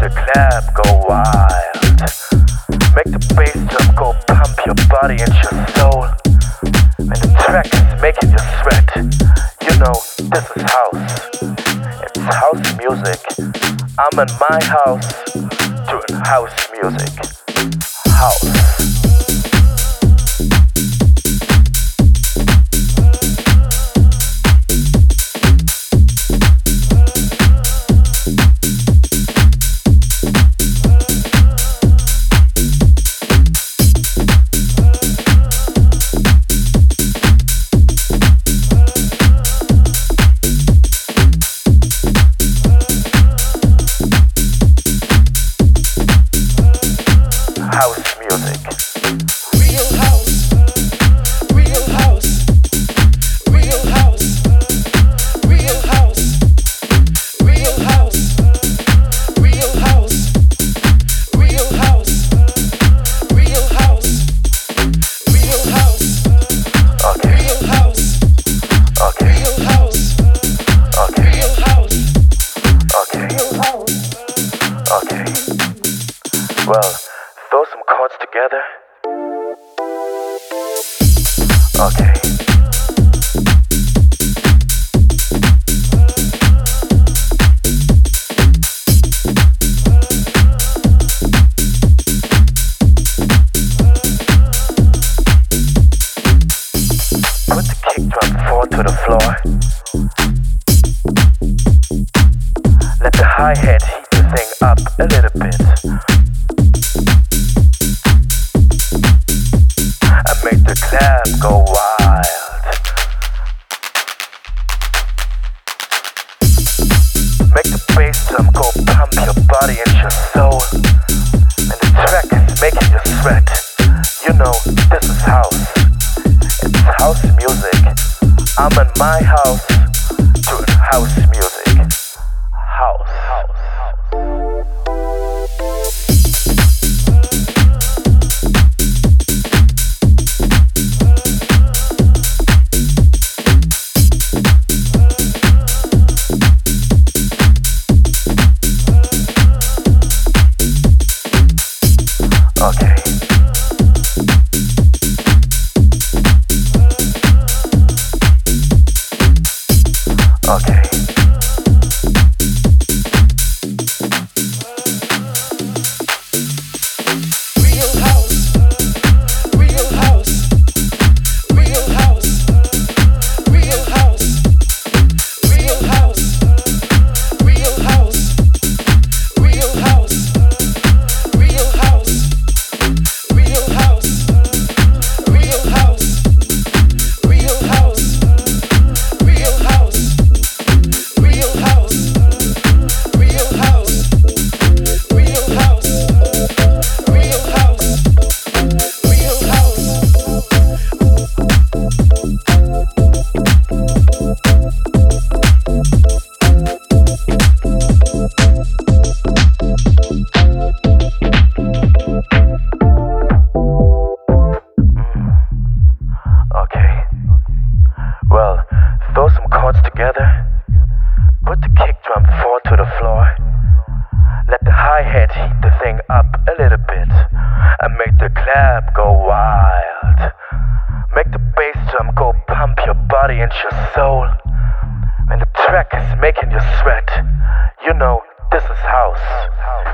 the club go wild. Make the bass drum go pump your body and your soul. And the track is making you sweat. You know, this is house. It's house music. I'm in my house doing house music. House. House music. Real house. Real house. Real house. Real house. Real house. Real house. Real house. Real house. Real house. Okay. Real house. Okay. Real house. Okay. Real house. Okay. Real house. Okay. Well, throw some chords together. Okay. Put the kick drum 4 to the floor. Let the hi-hat heat the thing up a little bit. And make the club go wild. Make the bass drum go pump your body and your soul. And the track is making you sweat. You know, this is house. It's house music. I'm in my house doing house music. House. Okay. Okay. Real house. Real house. Real house. Real house. Real house. Real house. Real house. Real house. Real house. Real house. Real house. Real house. Real house. Real house. Real house. Real house. Real house. Okay. Well, throw some chords together. Put the kick drum 4 to the floor. Let the hi-hat heat the thing up a little bit. And make the club go wild. Make the bass drum go pump your body and your soul. And the track is making you sweat. You know, this is house.